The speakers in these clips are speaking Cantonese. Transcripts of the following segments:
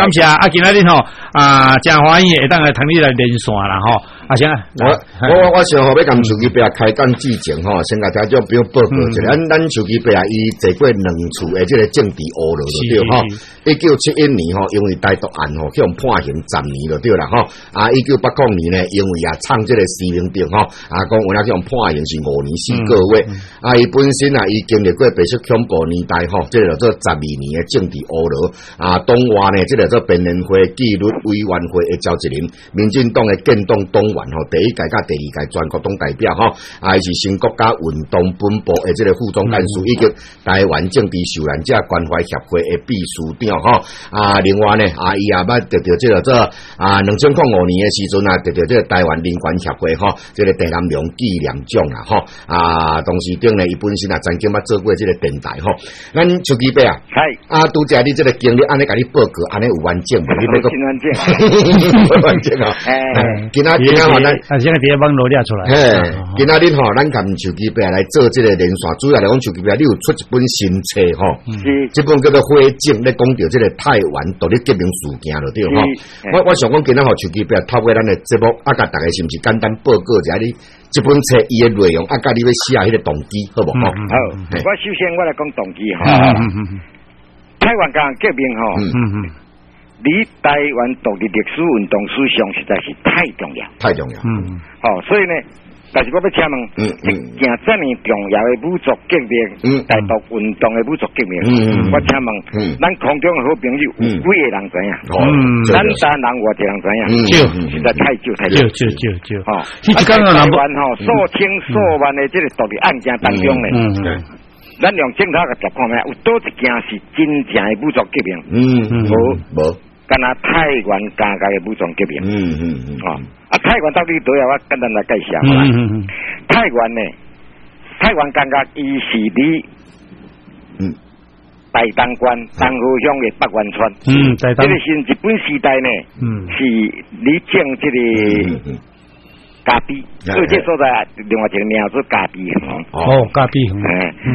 感谢啊！今仔日吼真欢喜会当来同你来连线啦吼。啊，先我先要甲手机伯开讲之前吼，先甲大家不要报告一下，咱手机伯伊坐过2次的这个政治恶路了对吼。1971年吼，因为台独案吼，去判刑10年了对啦吼。1989年呢，因为也创这个施明定吼，讲有那去判刑是5年4个月。伊本身伊经历过白色恐怖年代吼，这个叫做12年的政治恶路。东华呢，这个叫做辩论会纪律委员会的召集人，民进党的建党党员吼，第1届甲第2届全国党代表吼，伊是新国家运动本部的这个副总干事，以及台湾政治受难者关怀协会的秘书长吼。另外呢，伊也捌得到这个做2005年的时阵得到这个台湾人权协会吼，这个陈南良纪念奖啦吼。同时顶呢，伊本身曾经捌做过这个电台吼。咱手机伯拄则你这个经历安尼甲你报告，安尼有完整无？你那个完整， 完整啊！今仔吼咱现在别网络列出来。 今仔日吼，咱甲手机伯来做这个连线，主要来讲手机伯，你有出一本新册吼，这本叫做《火警》，咧讲到这个台湾独立革命事件了对吼。我想讲今仔吼手机伯透过咱的节目，甲大家是毋是简单报告一下你这本册伊的内容，甲你要写迄个动机，好无吼？ 好，我首先我来讲动机吼。台湾革命吼，离台湾独立历史运动史上实在是太重要， 太重要。 所以呢，但是我要请问，一件这么重要的武族革命，台独运动的武族革命，我请问，咱空中的好朋友有几个人知影？咱台人偌济人知影？实在太少。台湾吼数千数万的这个独立案件当中呢。咱用正头个角看咩？有多一件是真正的武族革命？无，敢若台湾加加的武族革命。台湾到底多少？我简单来介绍啦。台湾呢，台湾加加伊是伫大东关东河乡的北湾村。这个是日本时代呢，是你种这个。咖啡，所以这所在另外一个名字咖啡园。 咖啡园。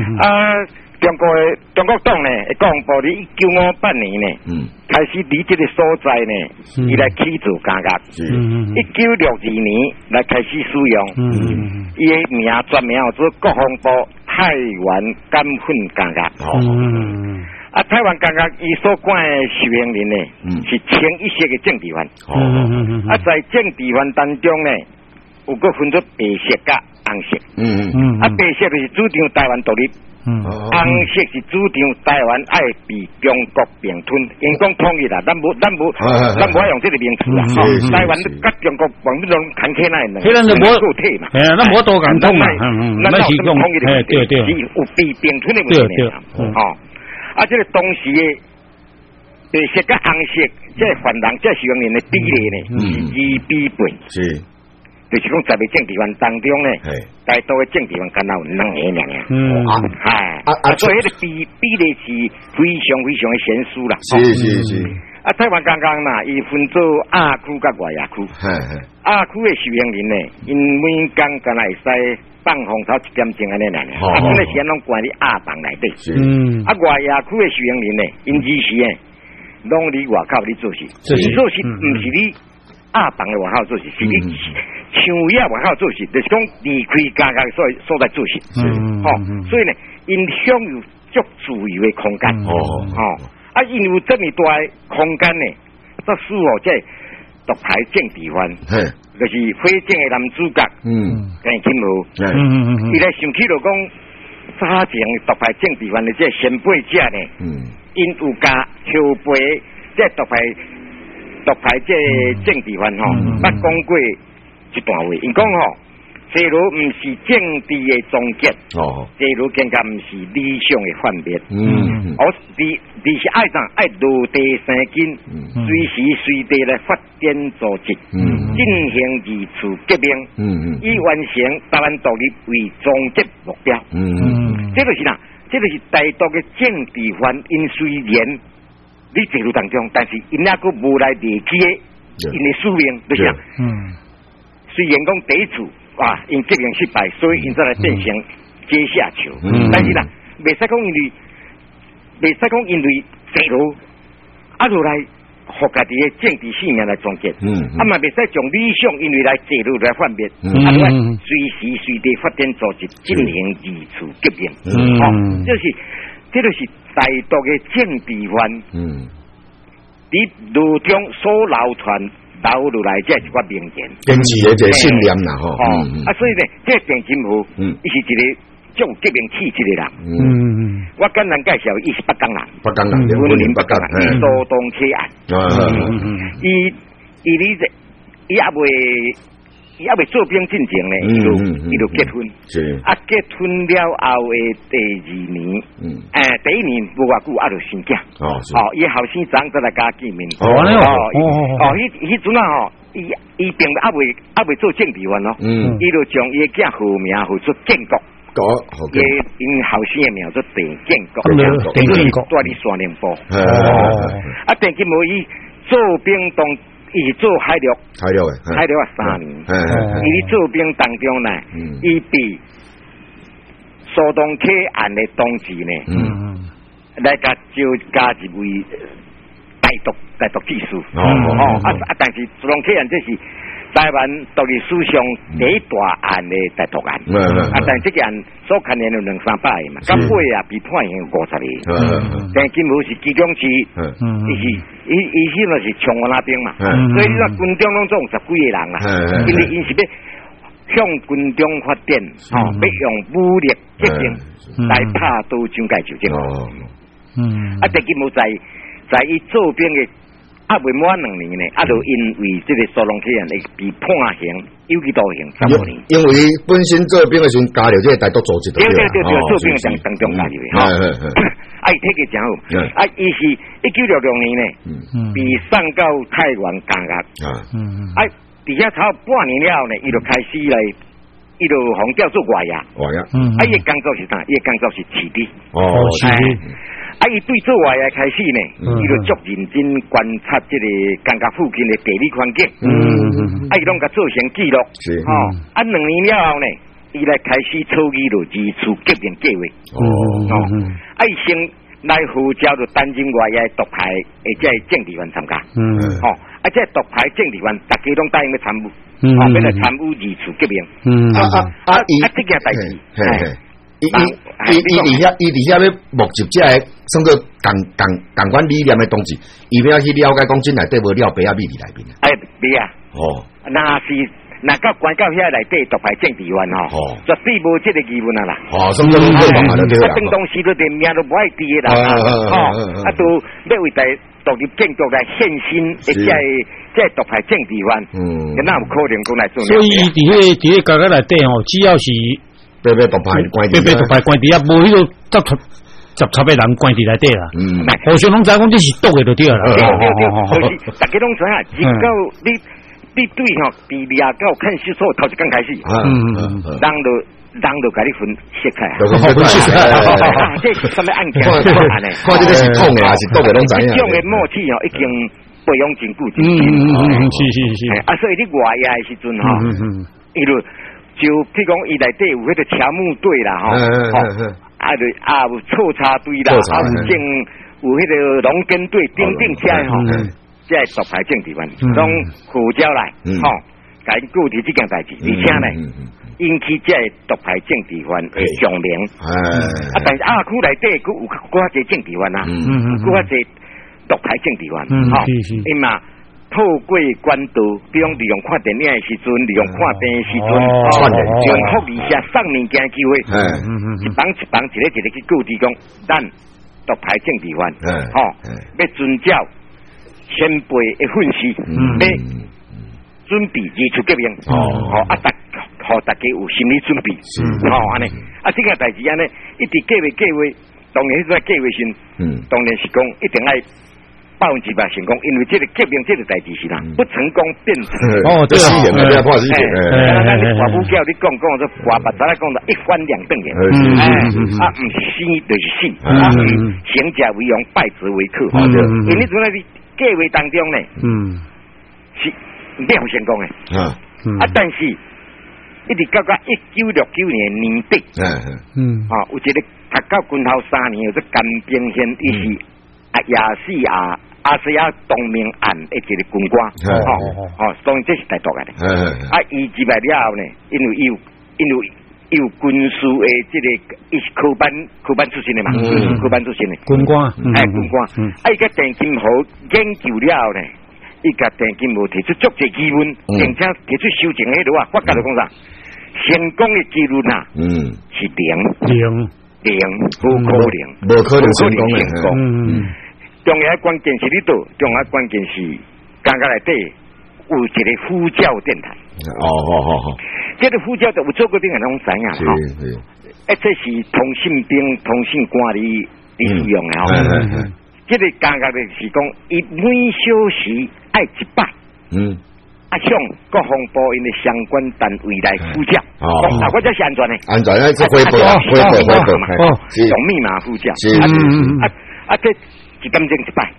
中国党呢，会公布伫1958年呢，开始伫这个所在呢，伊来起自加加。1962年来开始使用，伊的名专名叫做国防部台湾感粉加加。台湾加加伊所管的受刑人呢，是清一色的政治犯。在政治犯当中呢。有个分作白色甲红色，白色就是主张台湾独立，红色是主张台湾爱被中国并吞。因讲统一啦，咱无用这个名词啦。台湾甲中国并不拢谈起来呢， 咱就无个体嘛，咱无多讲统嘛， 咱有统一的问题，是有被并吞的问题这个当时的白色甲红色，这犯人这受刑人的比例呢是2:8。是。就是讲，在政治犯当中呢，大多的政治犯敢若有2个尔。所以迄个比例是非常非常的悬殊啦。是。台湾刚刚嘛，伊分做亚区甲外亚区。亚区的受刑人呢，因每工敢若会使放风头1点钟安尼尔。本来是拢关伫亚房内底。外亚区的受刑人呢，因只是拢伫外口伫做事，做事毋是你。亚房的外口做事，是你乡野外口做事，就是讲离开家家所在做事。所以呢，因享有足自由的空间。因为这么大的空间呢，这使这独派政治犯，就是火警的男主角，跟金毛，伊来想起就讲，早前独派政治犯的这先辈者呢，因有加后辈这独派这政治犯捌讲过一段话，因讲这路唔是政治的终结，这路更加唔是理想的幻灭。你是爱怎爱落地生根，随时随地来发展组织，进行二次革命，以完成台湾独立为终极目标。这就是啦，这就是台独的政治犯，因虽然。你这路当中，但是因那个无来立起的，因的使命就是啊。虽然讲第一次因革命失败，所以因再来变成阶下囚。但是啦，袂使讲因为这路落来互家己嘅政治性命来总结，啊嘛袂使从理想因为来介入来分别，啊来随时随地发展组织进行二次革命，这就是台独嘅政治犯，伫路中所流传留落来这一寡名言， 坚持嘅一个信念啦，吼， 啊所以呢，这郑金湖，伊是一个种革命气质的人，我简单介绍，伊是北港人，云林北港人，苏东起案，伊也未做兵进前呢，伊就结婚，结婚了后的第二年，第一年无偌久，就生囝，伊后生长再来加见面，迄阵啊吼，伊并也未做政治员咯，伊就将伊嘅囝号名号出建国。因后生嘅名做郑建国，住伫山林部。啊，郑金无伊做兵当，伊是做海陆3年。伊做兵当中呢，伊比苏东起案的同志呢，来加一位台独技术。但是苏东起案这是台湾独立史上第一大案的台独案，但这个案所牵连有200-300个嘛，到尾啊被判刑50个。但金武是其中之，伊迄个是冲我那边嘛，所以你话军中拢总10几个人啦，因为因是要向军中发展，要用武力革命来拍倒蒋介石政府。但金武在伊做兵的。未满2年呢，就因为这个苏东起案会被判刑，有期徒刑15年。因为本身做兵的时候加入这个台独组织， 对，做兵的当中加入的哈。伊体格真好，伊是1966年呢，被送到太原监狱。伫遐差半年了呢，伊就开始来，伊就红调做外野。伊的工作是啥？伊的工作是饲猪。伊对做外野开始呢，伊就足认真观察这个监狱附近的地理环境，伊拢甲做成记录。2年了后呢，伊来开始草拟了2次革命计划。伊先来号召着担任外野独派的这政治员参加。这独派政治员大家拢答应要参与，要来参与2次革命。这件代志。伊伫遐要目击这个算个共款理念的同志，伊要去了解讲真内底无了白啊米伫内面。 没啊。那到关到遐内底独派政治员绝对无这个疑问啊啦。 所以拢做嘛了对啦。 等当时都连命都不爱记的啦。都要为独立建国来献身的这独派政治员，那有可能讲来做。 所以伫迄个内底只要是。 被独派关伫啊，无迄个10个人关伫内底啦。互相拢知讲你是独的就对啦。 对，就是大家拢知啊，只到你对比利亚到看守所头一刚开始，人就甲你分析开。这是什么案件？ 看这个是痛的还是独的拢知影。 这种的默契已经培养真久。 是。 所以你外野的时阵伊就譬如讲，伊内底有迄个车木队啦，有错插队啦，有迄个农耕队等这这独派政治员拢号召来，甲因顾提这件代志，而且呢，引起这独派政治员的上名。但是区内底佫有较侪政治员啊，佫较侪独派政治员，因嘛。透过管道，比如利用看电影的时阵，利用看电的时阵，用福利社送物件机会，一帮一个去告知讲，咱独派政治员，要遵照前辈的训示，要准备2次革命，互大家有心理准备，安尼，这个代志安尼，一直计划，当然迄个计划性，当然是讲一定爱。100%成功，因为这个革命这个代志是啦，不成功变成这死人了，不要怕死人。 咱华武叫你讲说华白咱讲的一翻两瞪眼，唔是死就是死，成者为王，败之为寇。因为从那个计划当中呢，是没有成功的。但是一直到1969年年底，有一个读到军校3年，有这甘冰县，伊是。也是阿西亚东明岸的一个军官，当然这是大毒的。伊入来了后呢，因为有军事的这个，伊是科班出身的嘛，科班出身的军官， 军官。伊个陈金河研究了后呢，伊甲陈金河提出足侪疑问，并且提出修正迄度啊，我甲你讲啥？成功的几率呐，是零，无可能成功。重要关键是你度，重要关键是刚刚内底有一个呼叫电台。这个呼叫的有做过兵人拢知影哈。这是通信兵、通信官哩使用的吼。这个刚刚的是讲，伊每小时爱一摆。向各方部因的相关单位来呼叫，我这是安全的， 安全的，这回报嘛， 用密码呼叫，这一点钟一摆，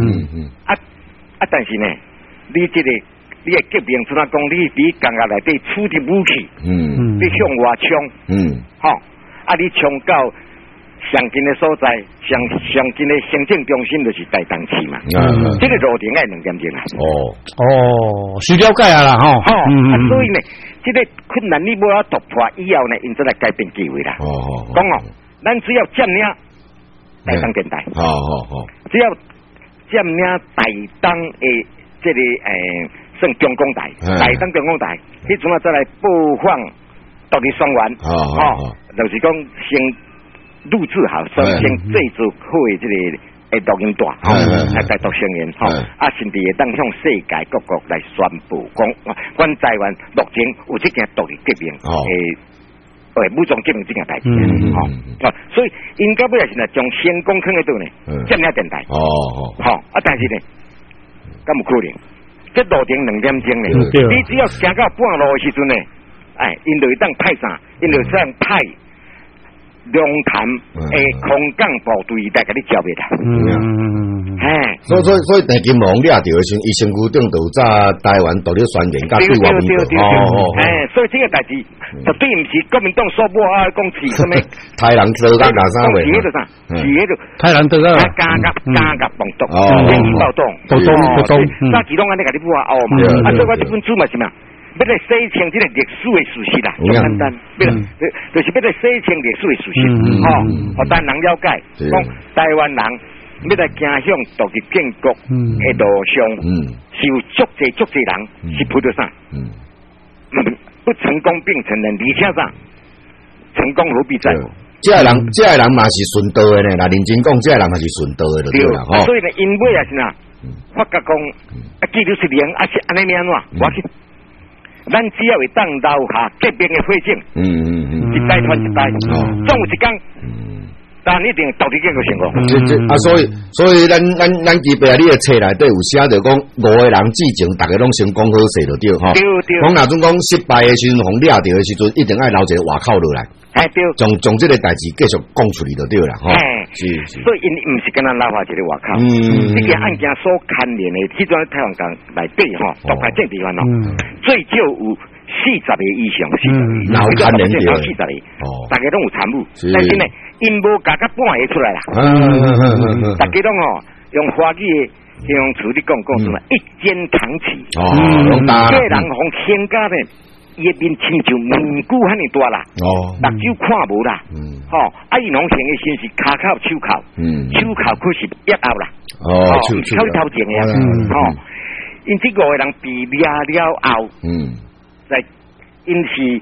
但是呢，你这个你的革命怎啊讲？你刚刚内底处理武器，你向外冲，你冲到上近的所在，上近的行政中心就是大东市嘛。这个路程爱2点钟啊。 是了解啊啦吼。 所以呢，这个困难你无法突破以后呢，因则来改变机会啦。讲咱只要占领大东电台。只要占领大东的这个算中共台，大东中共台，迄阵啊再来播放独立宣言。就是讲先。录制好，首先制作好的这个录音带，来读宣言，甚至会当向世界各国来宣布，讲阮台湾目前有这件独立革命，武装革命这件代志，所以应该不也是呢，将先攻坑喺度呢，占领电台，但是呢，咁有可能，这路程2点钟呢，你只要行到半路的时阵呢，因就会当派啥，因就当派。龙潭诶，空降部队来甲你照灭啦。 所以陈金龙掠着的时，伊身躯顶头早台湾独立宣言，甲对外面所以这个代志绝对毋是国民党所播讲是什么？ 太人得甲哪啥话？ 是迄度啥？是迄度太人得啊！ 加甲暴动，暴动，早期拢安尼甲你播嘛。所以我这本书嘛是咩？要来洗清这个历史的事实啦，最简单，就是要来洗清历史的事实，互咱人了解，讲台湾人要来走向独立建国的路上，是有足侪人是扑到啥，不成功并承认，而且啥，成功何必在乎？ 这个人嘛是顺道的呢，那认真讲，这个人嘛是顺道的，对啦， 所以呢，因为也是呐，发觉讲记录是零，是安尼安怎，我去。咱只要会当留下革命的火种，一代传一代，总有一天，但一定独立建国成功。 所以咱基本你的册内底有写着讲5个人之前，大家拢成功好势就对哈。对。讲哪种讲失败的时阵，红掠着的时阵，一定爱留一个外口落来。 对。 从这个代志继续讲出去就对啦。是。 所以因毋是跟咱留下一个外口。这件案件所牵连的，迄阵台湾港内底独派这地方最少有40个以上，40个， 然后牵连着 40个，大家拢有参与，但是呢，因无加半个出来啦。大家拢用华语的形容词你讲什么？一肩扛起。这人从天家呢。伊个面亲像面具遐尼大啦，目睭看无啦，伊拢行嘅先是骹口手口，手口可是压后啦，手头前嘅，因这5个人被灭了后，在因是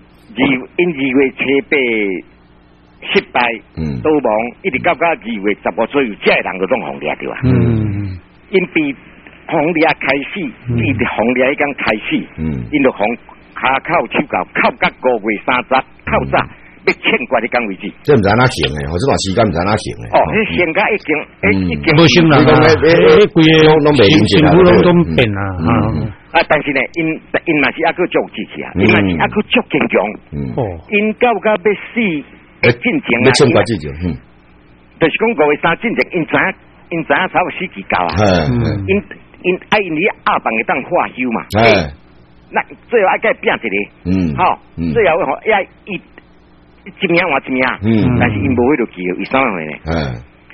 2月7日失败倒亡，一直到2月15左右，这个人就拢红掠着啊，因被红掠开始，一直红掠迄天开始，因就红。骹口手口扣到5月30透早要欠关的工为止。 这毋知哪行诶，或者话时间毋知哪行诶。 迄现在已经无心人啊，规个拢袂明显啦， 拢变啦。 但是呢，因嘛是还佫足支持啊，因嘛是还佫足坚强。因到要死的进程啊， 要欠关之前， 就是讲5月3进前，因知影差不多死期到啊。因你下班会当化休嘛。那最后爱甲拼一个，最后要一名换一名，但是因无迄个机会，为啥会呢？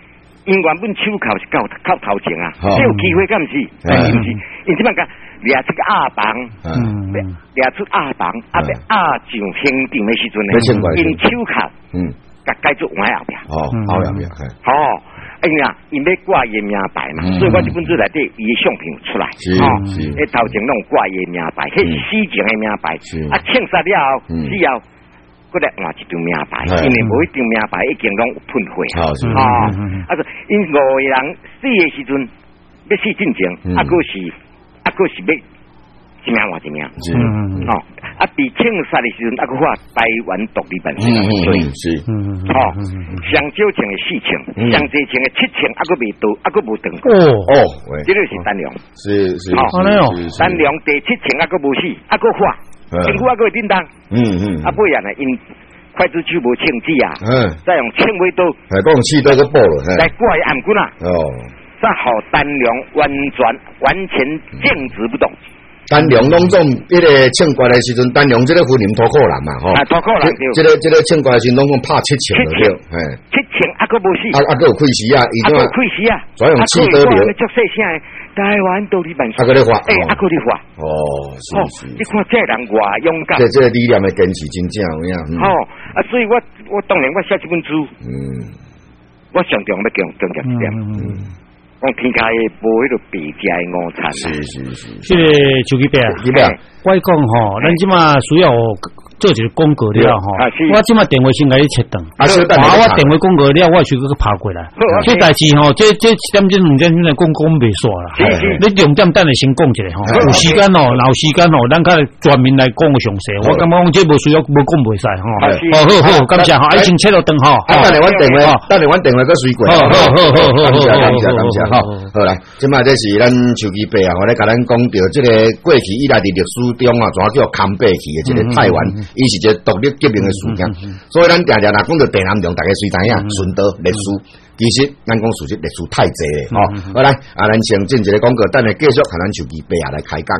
因原本手靠是靠头前啊，这有机会，敢毋是？毋是？因即摆讲掠出个阿房，掠出阿房，阿上刑场的时阵呢，因手靠，甲改做换后壁。 后壁， 因啊，因要挂伊名牌嘛，所以我这本书内底伊的相片有出来，迄头前拢挂伊名牌，迄是死前的名牌，枪杀了后，死后。过来换一张名牌，因为每一张名牌已经拢有喷血说因5个人死的时阵，要死进前，还是要一命换一命，被枪杀的时阵，还佫发台湾独立办是，上少钱的4千，上济钱的7千，还佫未到，还佫无断，这个是单量， 是， 单量第7千还佫无死，还佫发。政府还佫会叮当，不然呢，因刽子手无枪支啊，再用枪尾刀， 讲刺刀个补了， 来挂伊暗棍啊，再好单量完全静止不动。 单量拢总迄个枪决的时阵，单量这个分林土库人嘛， 土库人对， 这个枪决的时阵拢讲拍7千了对 ，7千还佫无死， 还佫有开始啊， 还佫有开始啊， 专用刺刀了， 足细声的台湾独立办事， 还佫咧发， 还佫咧发， 是， 你看这人偌勇敢， 这个理念的坚持真正有影， 所以我当然我写这本书，我上重要强调一点，讲天下的无迄个白食的午餐， 是， 这个手机白啊，我讲吼，咱即马需要做一个广告了吼，我即马电话先甲你切断，我电话广告了，我就去拍过来。这代志吼，这1点钟2点钟讲袂煞啦。你重点等下先讲一下吼，有时间吼，有时间吼，咱较专门来讲个详细。我感觉讲这无需要无讲袂使吼。好，感谢吼，先切了断吼。 等下阮电话搁随过。好，感谢好，来，即马这是咱手机白啊，我咧甲咱讲到这个过去以来的历史中啊，怎叫康贝去的这个台湾。伊是一个独立革命的事件，所以咱常常讲到地南梁，大家虽知影顺道历史，其实咱讲事实历史太济了好来，咱先进一个广告，等下继续和咱手机白啊来开讲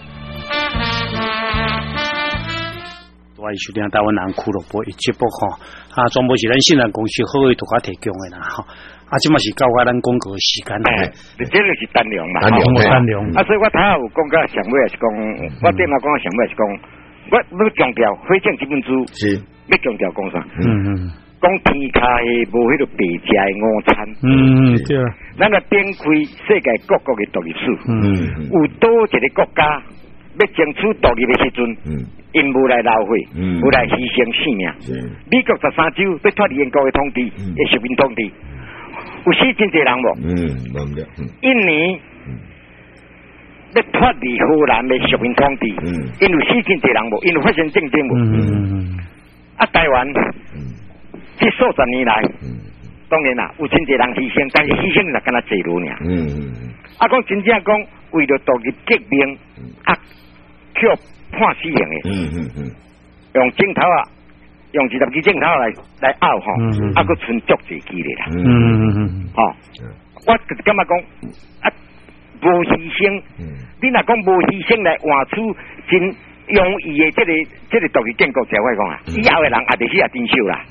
我收听台湾人俱乐部一节目全部是咱信任公司好的独家提供的啦即嘛是到咱广告的时间这个是单量嘛， 单量所以我头有讲到上尾是讲，我电脑讲上尾是讲。我要强调，回正这本书是要强调讲啥？讲天下的无迄个白食的午餐。 对啊。 咱来展开世界各国的独立史。有多一个国家要争取独立的时阵，因无来流血，无来牺牲性命。美国13州要脱离英国的统治，的殖民统治，有死真侪人无？印尼。要脱离荷兰的殖民统治，因为死真侪人无，因为发生战争无。台湾这数十年来，当然啦，有真侪人牺牲，但是牺牲就敢若济路尔。讲真正讲，为了独立革命，去判死刑的，用镜头用20支镜头来拗吼，佫存足济记咧啦。我就是感觉讲无牺牲，你若讲无牺牲来换出真容易的这个独立建国，才会讲啊，以后的人也就是真少啦。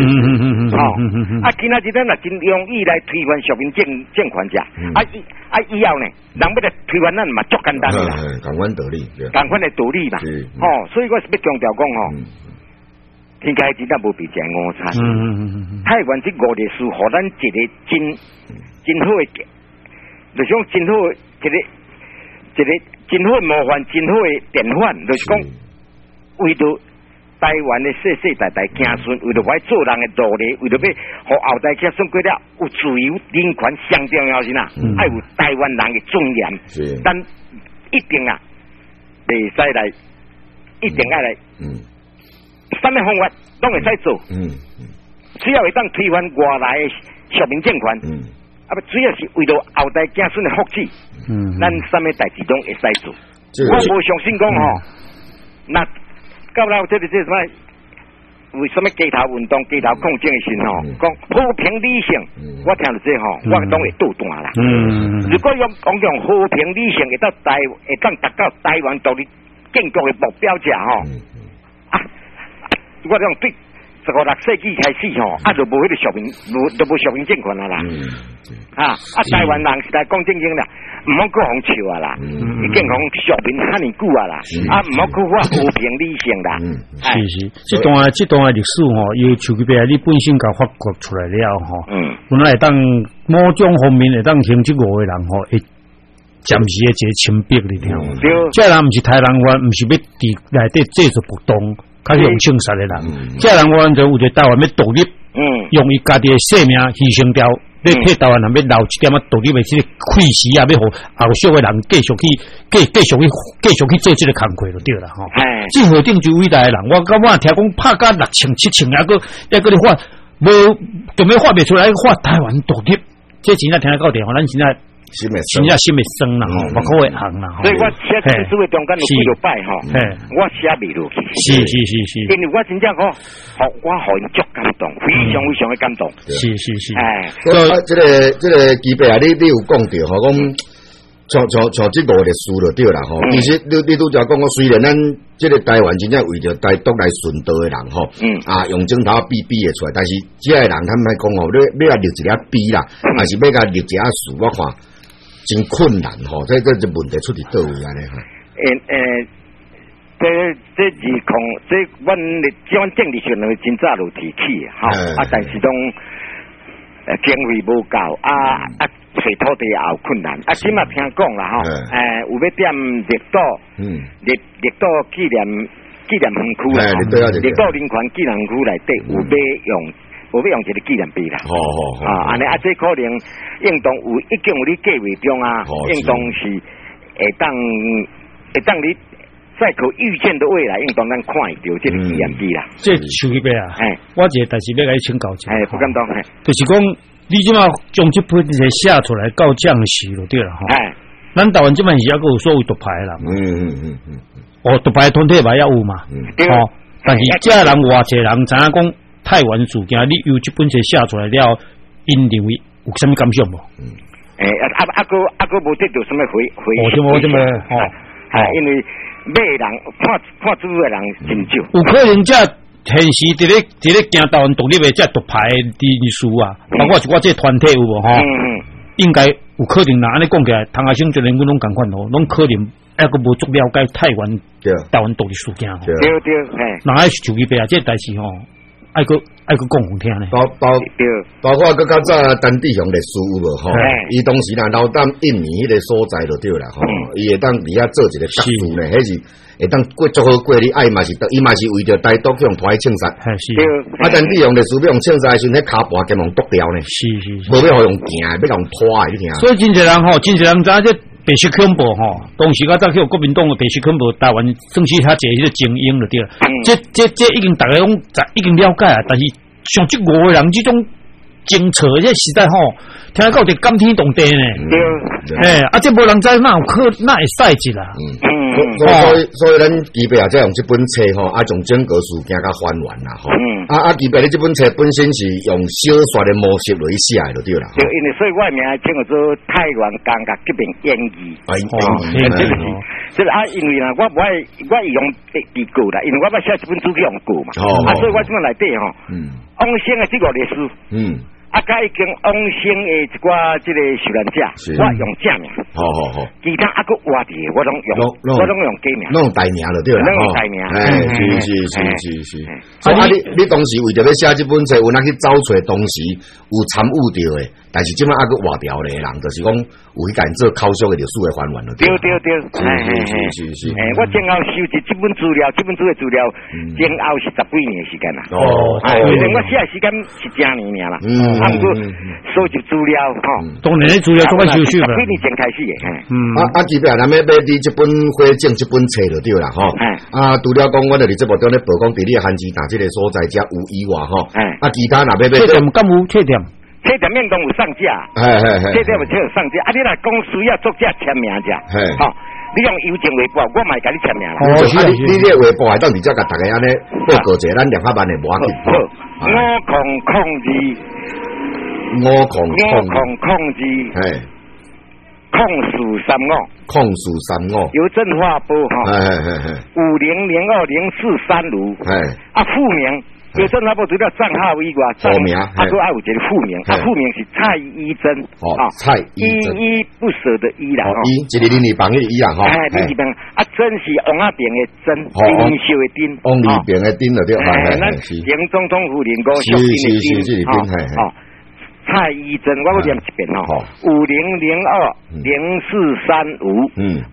今仔日咱若真容易来推翻殖民政权者，以后呢，人要来推翻咱嘛足简单啦。 共款道理， 共款的道理嘛。所以我是要强调讲天下真正无比食午餐。台湾这5历史，互咱一个真好的。就是讲真好一个真好模范，真好的典范，就是讲为着台湾的世代子孙，为着我做人的努力，为着要互后代去算过了有自由人权，上重要是哪？爱有台湾人的尊严，但一定袂使来，一定爱来，什么方法拢会使做，只要会当推翻外来的殖民政权。主要是为了后代子孙的福祉，咱什么代志拢会使做。我无相信讲那到了这什么，为什么街头运动、街头抗争的时候讲和平理性，我听到这我拢会倒弹啦。如果用和平理性会当达到台湾独立建国的目标者我讲对。15、16世纪开始就无迄个殖民，就无殖民政权啦。 台湾人是来讲正经啦，唔好讲红笑啊啦，已经讲上面遐尼久啊啦，唔好讲话和平理性啦。 是，这段历史吼，由手机边你本身甲发掘出来了吼，本来当某种方面会当形这5个人吼，会暂时的一个清白你听。这人唔是台人湾，唔是要伫内底制作不动，较用枪杀的人。这人完全有一个台湾要独立，用伊家己的性命牺牲掉。你替台湾人要留一点独立的这个气势啊，要互后续的人继续去做这个工作就对了吼。政府定就伟大的人，我听讲拍到6,000、7,000，还个你发无，就要发袂出来发台湾独立，这真正听得到电话，咱现在心会酸啦吼，不可会行啦。 所以我写这书的中间有几落摆吼，我写袂落去。 是， 因为我真正我互因足感动，非常的感动。 是。 这个基本啊，你有讲到吼，讲像这5个书就对啦吼。其实你拄则讲，我虽然咱这个台湾真正为着台独来顺道的人吼，用镜头比的出来，但是这个人他们讲吼，你要立一个比啦，还是要甲立一个书，我看真困难吼。这问题出伫倒位安尼吼。 这是讲这阮政治上真早就提起哈，但是拢经费无够找土地也有困难。今嘛听讲啦吼，有要点绿岛，绿岛纪念园区啦，绿岛林权纪念区内底有要用一个纪念碑啦。安尼这可能应当已经有你计划中应当是会当你。在可预见的未来，应当咱看到这个纪念碑啦。 这手机碑啊，我一个但是要甲你请教一下， 不敢当， 就是讲你即马将这本写出来到这样时就对了吼。咱台湾这边是还有所谓独派啦，独派团体嘛也有嘛，但是这人偌济人知影讲台湾事件，你由这本写出来了，因认为有啥物感想无？ 阿哥无得到什么回因为。买人看主的人真少， 有可能这现时伫咧行台湾独立的这独派的书啊，包括是我这团体有无吼？应该有可能啦。安尼讲起来，唐阿星就连阮拢共款咯，拢可能还个无足了解台湾独立事件吼。 对， 那还是手机碑啊，这代志吼，爱个讲好听呢。 包括个较早陈志雄历史有无吼？伊当时若留踮印尼迄个所在就对啦吼，伊会当伫遐做一个特殊呢，迄是会当过足好过你爱嘛是，伊嘛是为着台独去用拖去枪杀。陈志雄历史要用枪杀的时阵，迄骹跋根本剁掉呢。是，无要互用行，要用拖的，你听。 所以真侪人知这白色恐怖吼，当时较早去国民党的白色恐怖，台湾算是较侪迄个精英就对了。这已经大家拢已经了解啊，但是像这5个人这种精测，这实在吼，听到就感天动地呢。这无人知哪会使一啦。 所以咱基本再用这本册吼，将整个事件甲还原啦吼。基本你这本册本身是用小说的模式来写就对啦。 对，因为所以我名称叫做台湾感觉革命演义。这个因为啦，我用地故啦，因为我要写这本书去用故嘛。所以我这本内底吼，往生的这个历史。甲已经往生的一寡这个受难者，我用正名。好。其他个活的，我拢用假名。 拢代名了对啦。 拢代名。 是。你当时为着要写这本册，有哪去找出当时有参与到的，但是即摆个活掉的人，就是讲有去干做考述的历史的还原了。 对。是。我前后收集这本资料，这本书的资料，前后是10几年的时间啦。虽然我写的时间是正年啦。收集资料， 当然资料做个收集啦。10几年前开始的， 基本上咱要你这本火警这本册就对啦，除了讲我哋这部中咧曝光伫你汉字打这个所在遮有以外，其他若要册店敢有册店？ 册店面都有上架，册店有上架。你若讲需要作者签名者，你用邮件微博，我嘛甲你签名啦。 你这微博还当伫遮甲大家安尼报告者，咱两下班的无要紧。 5控制，控诉35，邮政话拨50020435，副名有证他不除了账号以外， 账名， 还有一个副名，副名是蔡依珍， 蔡依不舍的依啦， 依，一个林里旁的依啦， 林里旁，真是王阿扁的真，丁秀的丁， 王里边的丁了对， 咱前总统府林国小丁的丁，蔡依珍，我要念一遍50020435，50020435，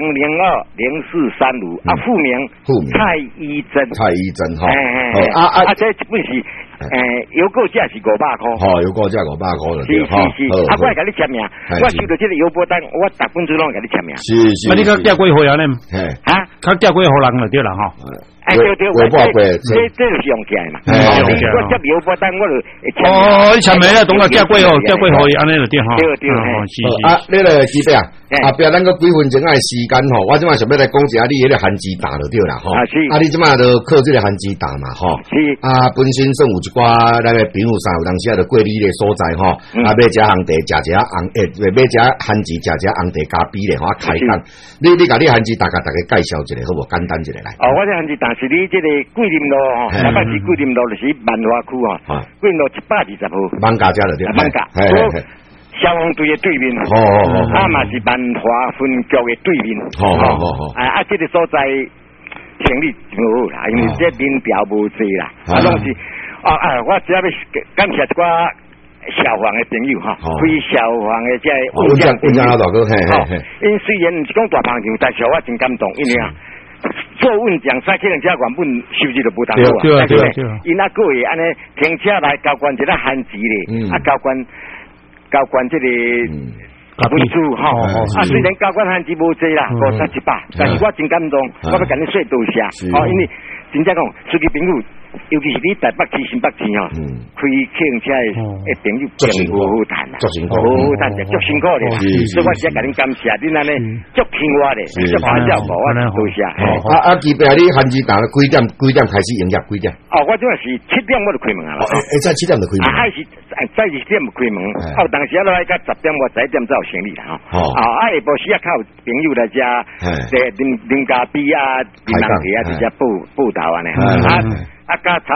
副名蔡依珍，这一本是邮购价是500块， 邮购价500块了， 是，我来给你签名，我收到这个邮拨单，我大本子拢给你签名， 是， 你个寄几号人呢？他寄几号人了对啦哈。 对，我这是用起来嘛。我接邮拨单，我就你签名啊，懂个寄几号，安尼就对哈。 对， 你个记者后壁咱个几分钟的时间吼，我即马想要来讲一下你迄个番薯蛋就对啦吼。你即马就靠这个番薯蛋嘛吼。是。本身算有一寡咱个朋友有当时啊，就过你个所在吼，买只红茶，食红买只番薯，食红茶加比咧，开讲。你甲你番薯蛋甲大家介绍一下，好无？简单一下来。 我这番薯蛋。是你这个桂林路吼，台北市桂林路就是万华区吼，桂林路120号， 万家家了对， 万家，消防队的对面，嘛是万华分局的对面，这个所在生意真好啦，因为这人潮无济啦，拢是我只要感谢一寡消防的朋友哈，开消防的这运将大哥， 因虽然唔是讲大棒球，但是我真感动，因为做运将赛，可能这原本收入就不当多啊，对，因那个会安尼停车来交关一个限制咧，交关这个分数哈，虽然交关限制无济啦，5100，但是我真感动，我要甲你说多谢，因为真正讲，司机朋友。尤其是你台北市、新北市吼，开客车的朋友真好谈啊，好谈，足辛苦的，所以我只甲恁感谢，恁安尼足听我的，足关照我，我多谢。 基本上你番薯蛋几点开始营业？几点？ 我这是7点我就开门啊。 在7点就开门。 还是在7点就开门。当时落来到10点我11点才有生意啦。下晡时啊，靠朋友来遮，啉咖啡啊，啉冷茶啊，直接报道安尼。甲差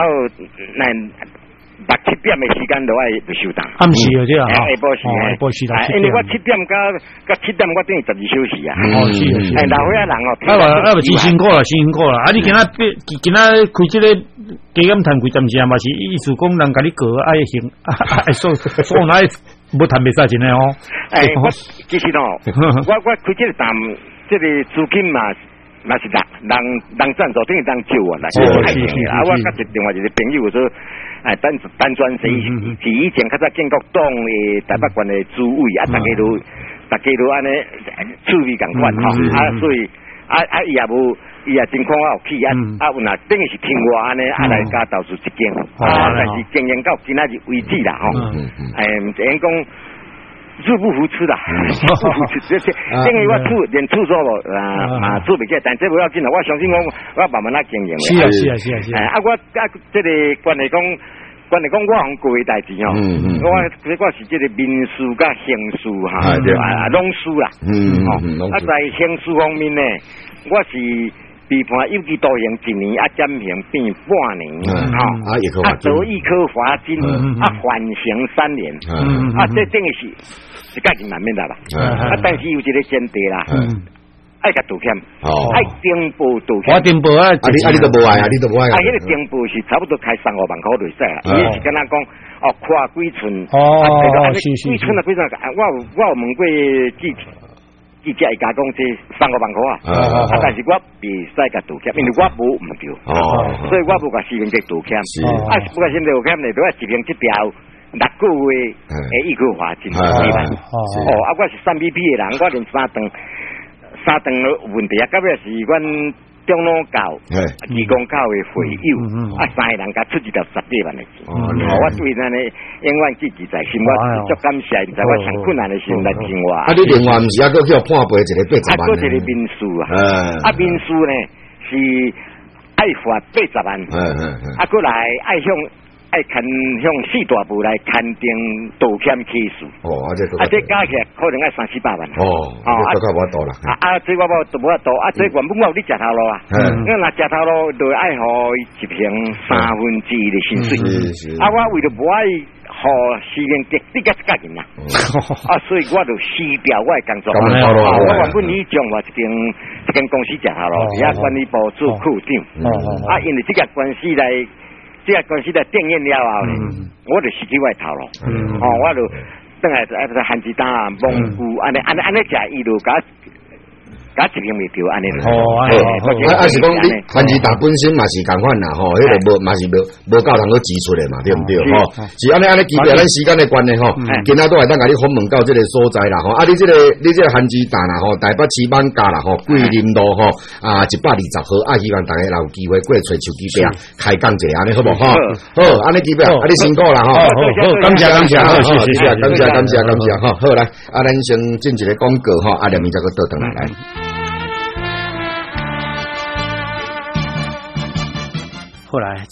6、7点的时间就爱就收档。 暗时哦，这啊， 下晡时，因为我7点甲7点我等于12休息啊。是。老岁仔人真辛苦啦，你今仔开这个加减谈几阵时啊，嘛是意思讲人甲你过爱行，所爱无谈袂使真诶哦。 我其实我开这个谈这个资金嘛。那是人赞助，等于人借我来，我甲另外一个朋友说，单专是以前较早建国党的台北县的主委，大家都安尼趣味共款吼，所以伊也无，伊也真看我有气有若等于是听我安尼来加投资一间，但是经营到今仔日为止啦吼，唔只讲。入不敷出啦，因为我连处所无做袂起，但这不要紧啦。我相信我慢慢来经营。 是啊。 我这个关系讲我行过的代志吼，我是这个民事甲刑事哈，拢输啦。在刑事方面呢，我是被判有期徒刑1年，减刑变半年，得1颗罚金，缓刑3年，这等于是价钱难免啦吧？但是有一个前提啦，爱甲道歉，爱登报道歉。 我登报啊， 你都无爱啊，你都无爱。 迄个登报是差不多开3-5万块就使啦，伊是跟他讲跨几寸，几寸啊，几寸，我有问过记者伊甲讲这3-5万块但是我袂使甲道歉，因为我无毋对，所以我无甲市民这道歉，不甲市民道歉呢，都要执行这条6个月的1颗罚金，我是3BP的人，我连3顿问题到尾是阮中路教义工教的会友3个人甲出一条10几万的钱，我对咱的永远记记在心，我足感谢，在我上困难的时候来听我。 你另外毋是还佫叫判赔一个80万？ 佫一个民事民事呢是爱罚80万，佫来爱爱看向四大部来勘定道歉起诉。这加起来可能要300-400万。 这个我多啦。 这我都无多，这原本我有你食头路啊。因为若食头路，就爱互一平1/3的薪水。我为了不爱。时间你甲一人啦，所以我就辞掉我的工作。我原本你将我一间公司食头路，也管理部主库长。因为这个关系来定验了后呢，我就失去我的头路。我就等下在番薯蛋、蘑菇，安尼食，伊就甲一平未掉安尼。 是讲你番薯蛋本身嘛是共款啦，迄个无嘛是无够通去支出的嘛，对毋对？是安尼基本咱时间的关系今仔都会当甲你访问到这个所在啦，你这个番薯蛋啦，台北市板家啦，桂林路120号，希望大家有机会过来找手机边开讲一下，安尼好无？好，安尼基本你辛苦啦，好，感谢，谢谢，感谢，好来，咱先进一个广告连面再个倒转来。 后来